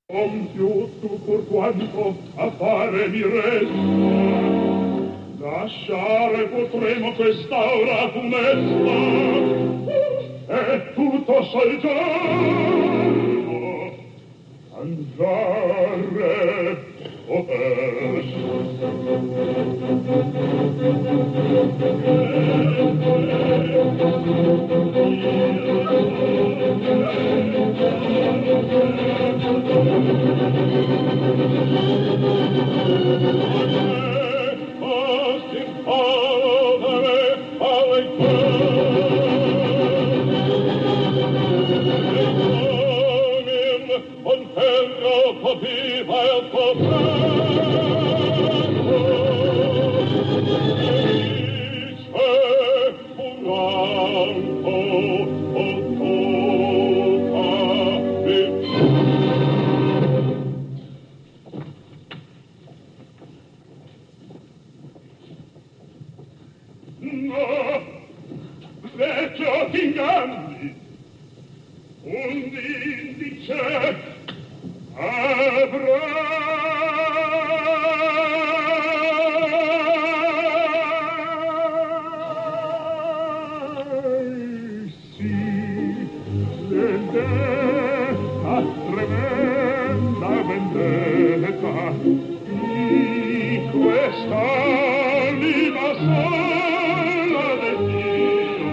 Compio tutto quanto a fare mi resta, lasciare potremo quest'aura funesta, e tutto sol giorno andare poter. No, vecchio t'inganni, un indice avrai, sì, vendetta, tremenda vendetta, di quest'anima sola del Dio,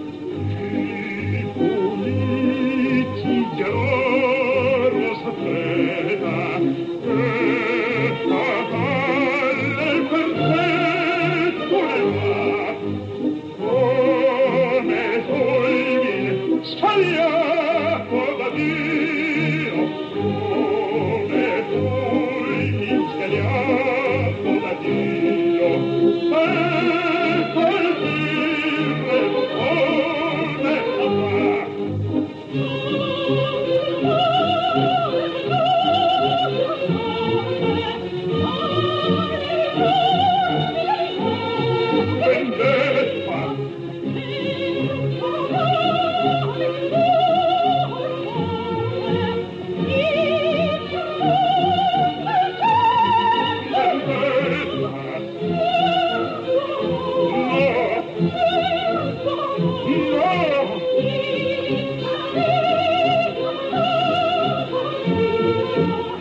i puliti giorno s'affreda, e fatalle il perfetto le va, come fulmine scagliato da Dio, come fulmine scagliato da Dio, e colpire come avrà. Vendetta! No!